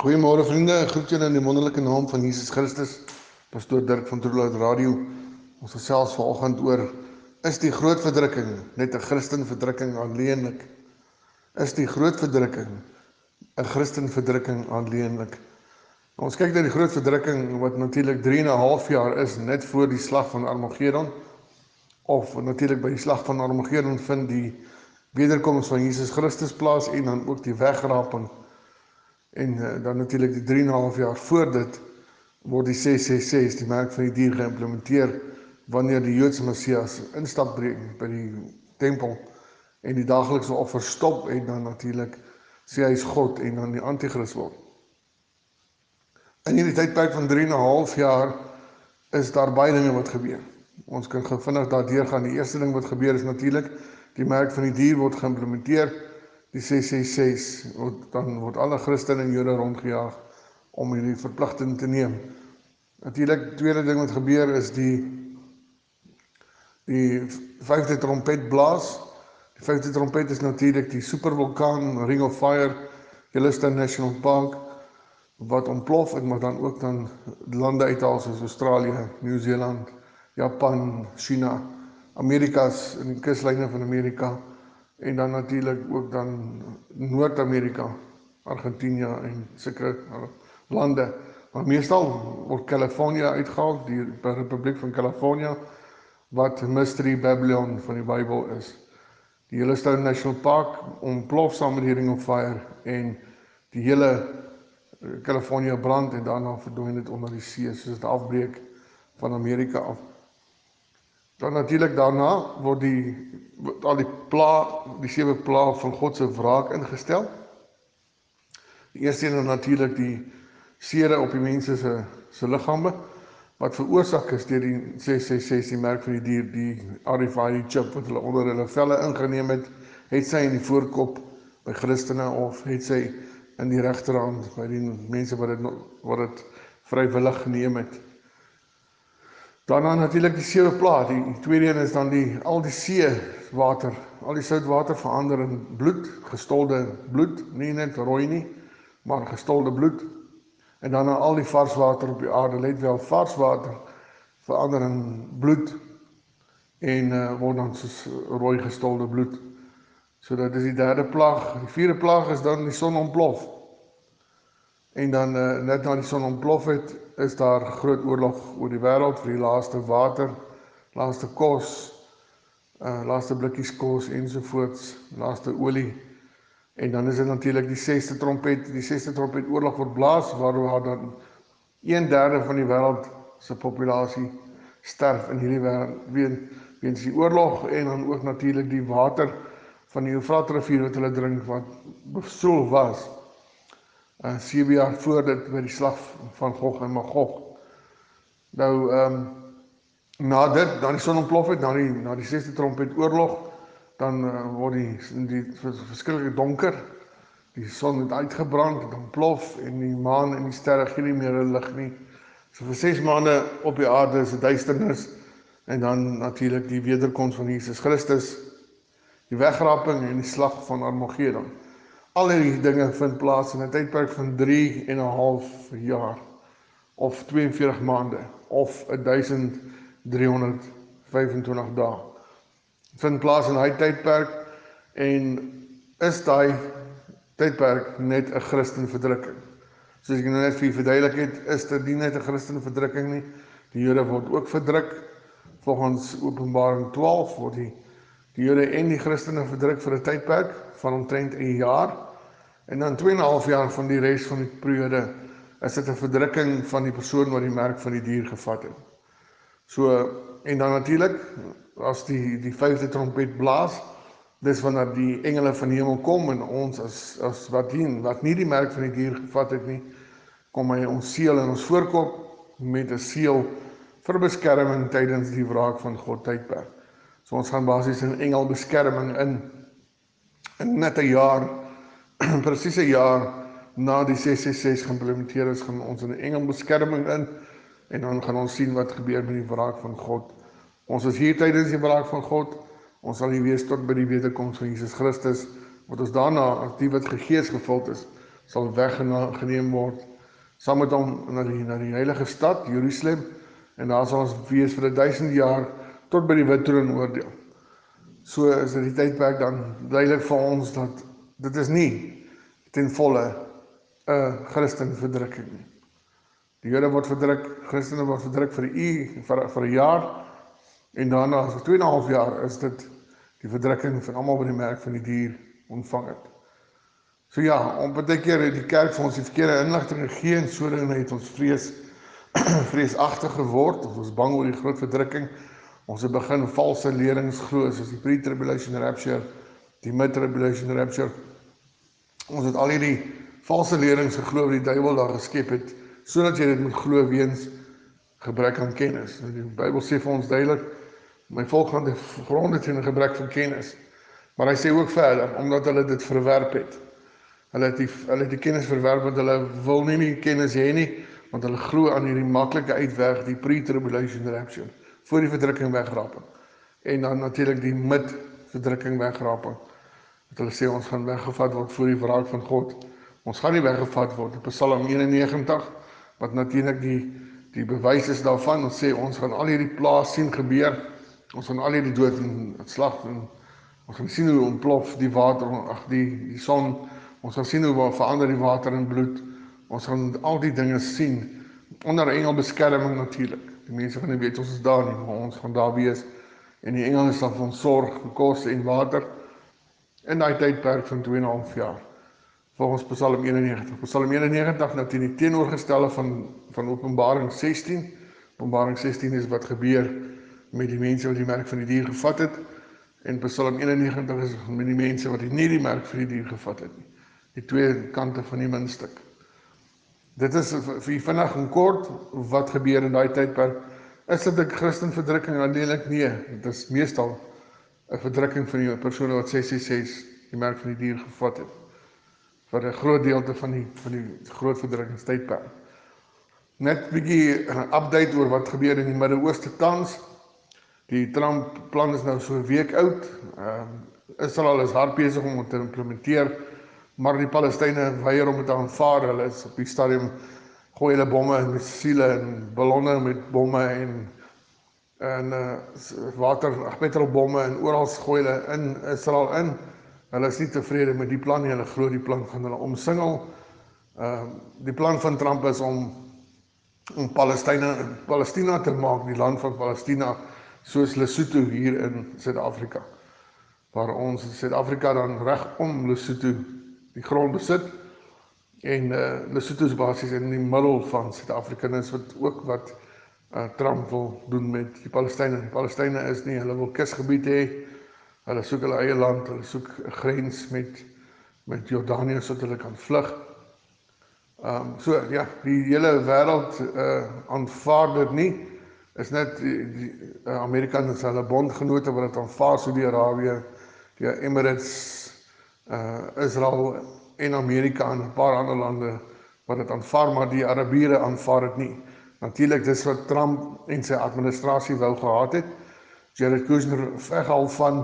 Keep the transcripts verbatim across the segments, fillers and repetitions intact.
Goeiemôre vriende, ek groet julle in die wonderlike naam van Jesus Christus. Pastoor Dirk van Troelout Radio. Ons gesels vanoggend oor, is die groot verdrukking net 'n Christen verdrukking alleenlik? Is die groot verdrukking 'n Christen verdrukking alleenlik? Ons kyk na die groot verdrukking wat natuurlik drie en 'n half jaar is net voor die slag van Armageddon, of natuurlik by die slag van Armageddon vind die wederkoms van Jesus Christus plaas en dan ook die wegraping. En uh, dan natuurlijk die drie en 'n half jaar voor dit word die ses ses ses, die merk van die dier, geïmplementeer wanneer die Joodse Messias instap breek by die tempel en die dagelikse offer stop en dan natuurlijk sê hy is God en dan die antichrist word. In hierdie tydperk van drie en 'n half jaar is daar baie dinge wat gebeur. Ons kan vinnig daardeur gaan. Die eerste ding wat gebeur is natuurlijk die merk van die dier word geïmplementeer. Die ses ses ses, dan word alle Christen en Jode rondgejaag om hierdie verpligting te neem. Natuurlik, die tweede ding wat gebeur is die die vyfde trompet blaas. Die vyfde trompet is natuurlik die supervulkaan Ring of Fire, Yellowstone National Park, wat ontplof en maar dan ook dan lande uithaal soos Australië, Nieu-Seeland, Japan, China, Amerika's in die kuslyne van Amerika, en dan natuurlijk ook dan Noord-Amerika, Argentinië en sulke lande. Maar meestal word Californië uitgehaal, die Republiek van Californië, wat Mystery Babylon van die Bybel is. Die Yellowstone National Park ontplof saam met die Ring of Fire en die hele Californië brand en daarna verdwyn dit onder die see, soos die afbreek van Amerika af. Dan natuurlijk daarna word die word al die pla, die sewe pla van God se wraak ingestel. Die eerste een is natuurlijk die sere op die mense se se liggame wat veroorsaak is deur die ses ses ses, die merk van die dier, die R F I D chip wat hulle onder hulle velle ingeneem het, het sy in die voorkop by Christene of het sy in die regterhand by die mense wat dit wat dit vrywillig geneem het. Daarna natuurlijk die sewe pla, die tweede een is dan die, al die seewater, al die soutwater verander in bloed, gestolde bloed, nie net rooi nie, maar gestolde bloed. En dan al die varswater op die aarde, let wel, varswater verander in bloed en uh, word dan soos rooi gestolde bloed. So dat is die derde plaag. Die vierde plaag is dan die son ontplof. En dan uh, net na die son ontplof het, is daar groot oorlog oor die wêreld vir die laaste water, laaste kos, uh, laaste blikkies kos ensovoorts, laaste olie. En dan is dit natuurlik die sesde trompet, die sesde trompet oorlog word blaas, waar dan een derde van die wêreld se populasie sterf in hierdie wêreld weens die oorlog en dan ook natuurlik die water van die Eufratrivier wat hulle drink wat besoel was. Uh, sewe jaar voor dit by die slag van Gog en Magog. Nou, um, na dit, na die son ontplof het, na die, na die sesde trompet oorlog, dan uh, word die, die verskillike donker, die son het uitgebrand, het ontplof, en die maan en die sterre gee nie meer hulle lig nie. So vir ses maande op die aarde is die duisternis, en dan natuurlik die wederkoms van Jesus Christus, die wegraping en die slag van Armageddon. Al die dinge vind plaas in 'n tydperk van drie en 'n half jaar, of tweeënveertig maande, of duisend driehonderd vyfentwintig dae. Vind plaas in hy tydperk, en is daai tydperk net 'n Christen verdrukking. Soos ek nou net vir u verduidelik het, is dit nie net 'n Christen verdrukking nie. Die Jode word ook verdruk. Volgens Openbaring twaalf word die, die Jode en die Christene verdruk vir 'n tydperk van omtrent 'n jaar. En dan twee en 'n half jaar van die res van die periode is dit 'n verdrukking van die persoon wat die merk van die dier gevat het. So, en dan natuurlik, as die, die vyfde trompet blaas, dis wanneer die engele van die hemel kom en ons as, as wat, die, wat nie die merk van die dier gevat het nie, kom hy ons seël in ons voorkop met 'n seël vir beskerming tydens die wraak van God tydperk. So ons gaan basies in engelbeskerming in, in net 'n jaar, presies 'n jaar na die ses ses ses geïmplementeer is, gaan ons in 'n engelbeskerming in, en dan gaan ons sien wat gebeur met die wraak van God. Ons is hier tydens die wraak van God, ons sal nie wees tot by die wederkoms van Jesus Christus, wat ons daarna, as die wat gegees gevuld is, sal weggeneem word, saam met hom na die, na die heilige stad, Jerusalem, en daar sal ons wees vir duisend jaar, tot by die wit troon oordeel. So is dit die tydperk dan duidelik vir ons, dat dit is nie ten volle een Christen verdrukking nie. Die Jode word verdruk, Christene word verdruk vir die vir, vir een jaar, en daarna, vir twee en een half jaar, is dit die verdrukking van almal wat die merk van die dier ontvang het. So ja, om baie keer het die kerk vir ons die verkeerde inligting gegee, en so dan het ons vrees, vreesagtig geword, ons was bang oor die groot verdrukking, ons het begin valse lerings glo, soos die pre-tribulation rapture, die mid-tribulation rapture, ons het al hierdie valse lerings geglo wat die duiwel daar geskep het, so dat jy dit moet glo weens gebrek aan kennis. Die Bybel sê vir ons duidelik, my volk gaan die grond het in gebrek van kennis, maar hy sê ook verder, omdat hulle dit verwerp het, hulle het die, hulle het die kennis verwerp, want hulle wil nie die kennis hê nie, want hulle glo aan hierdie maklike uitweg, die pre-tribulation rapture, voor die verdrukking wegraping, en dan natuurlik die mid-verdrukking wegraping, dat hulle sê ons gaan weggevat word voor die wraak van God. Ons gaan nie weggevat word. Psalm eenennegentig, wat natuurlik die, die bewys is daarvan, ons sê ons gaan al hierdie plaas sien gebeur, ons gaan al hierdie dood en slag, en ons gaan sien hoe ontplof die water, ag die, die son, ons gaan sien hoe verander die water in bloed, ons gaan al die dinge sien, onder engelbeskerming natuurlik. Die mense gaan nie weet ons is daar nie, maar ons gaan daar wees, en die engele sal vir ons sorg, kos en water, in die tydperk van twee en een half jaar, volgens Psalm eenennegentig. Psalm eenennegentig, nou teen die teenoorgestelde van, van Openbaring sestien, Openbaring sestien is wat gebeur met die mense wat die merk van die dier gevat het, en Psalm eenennegentig is met die mense wat nie die merk van die dier gevat het nie, die twee kante van die muntstuk. Dit is vir vinnig en kort wat gebeur in die tydperk. Is dit 'n Christenverdrukking? Aandelik nee, dit is meestal 'n verdrukking van die persone wat ses ses ses die merk van die dier gevat het, vir 'n groot deelte van die, van die groot verdrukkingstydperk. Net 'n bietjie 'n update oor wat gebeur in die Midde-Ooste tans. Die Trump plan is nou so 'n week oud. Uh, Israel is hard besig om dit te implementeer, maar die Palestynë weier om dit te aanvaar. Hulle is op die stadium gooi hulle bomme en missiele en ballonne met bomme en en uh, water, ag petrolbomme en oral gooi hulle in Israel in. Hulle is nie tevrede met die plan nie, hulle glo die plan gaan hulle omsingel. Uh, die plan van Trump is om om Palestina, Palestina te maak, die land van Palestina, soos Lesotho hier in Suid-Afrika, waar ons in Suid-Afrika dan reg om Lesotho die grond besit, en uh, Lesotho is basies in die middel van Suid-Afrika, en is wat ook wat uh, Trump wil doen met die Palestynë. Die Palestynë is nie, hulle wil kusgebied hê, hulle soek hulle eie land, hulle soek 'n grens met, met Jordanië, sodat hulle kan vlug. Um, so ja, die hele wêreld uh, aanvaar dit nie, is net die, die uh, Amerikaners, hulle bondgenote wat dit aanvaar, Saudi-Arabië, die Emirates, uh, Israel en Amerika en 'n paar ander lande wat dit aanvaar, maar die Arabiere aanvaar dit nie. Natuurlik, dis wat Trump en sy administrasie wou gehad het. Jared Kushner weghal van,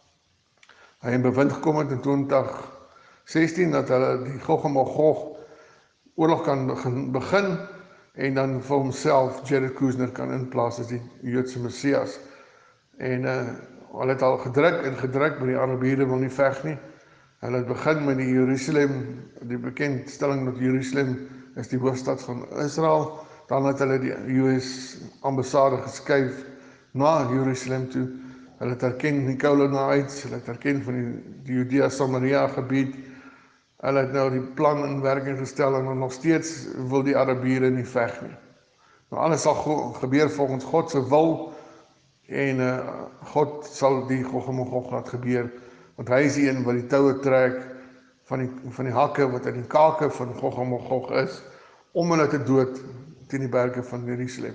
hy in bewind gekom het in twintig sestien, dat hulle die Gog en Magog oorlog kan begin, en dan vir homself Jared Kushner kan inplaas as die Joodse Messias. En uh, hulle het al gedruk en gedruk, maar die Arabiere wil nie veg nie. Hulle het begin met die Jerusalem, die bekendstelling dat Jerusalem is die hoofstad van Israel. Dan het hulle die U S ambassade geskuif na Jerusalem toe. Hulle het erken die Colonites, hulle het erken van die, die Judea-Samaria gebied. Hulle het nou die plan in werking gestel, en nog steeds wil die Arabiere nie veg nie. Nou alles sal gebeur volgens God se wil, en uh, God sal die Gog en Magog laat gebeur, want hy is die een wat die toue trek van die, van die hakke wat in die kake van Gog en Magog is, om hulle te dood teen die berge van Jerusalem.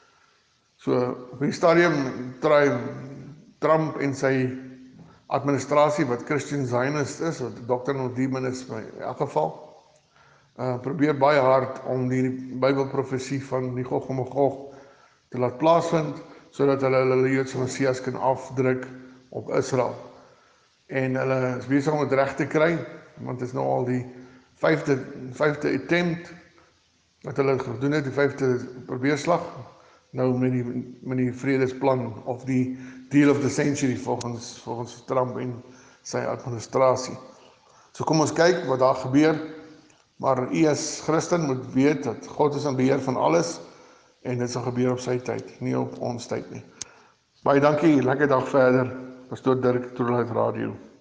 So op die stadium try Trump en sy administrasie, wat Christian Zionist is, wat dokter Nodieman is in elk geval, uh, probeer baie hard om die Bybelprofesie van die Gog en Magog te laat plaasvind, sodat hulle hulle Joodse Messias kan afdruk op Israel. En hulle is besig om dit reg te kry, want dit is nou al die vyfde, vyfde attempt wat hulle gedoen het, die vyfde probeerslag, nou met die, met die vredesplan of die deal of the century volgens, volgens Trump en sy administrasie. So kom ons kyk wat daar gebeur, maar u as Christen moet weet dat God is in beheer van alles en dit sal gebeur op sy tyd, nie op ons tyd nie. Baie dankie, lekker dag verder. Pastoor Dirk, Troeluit Radio.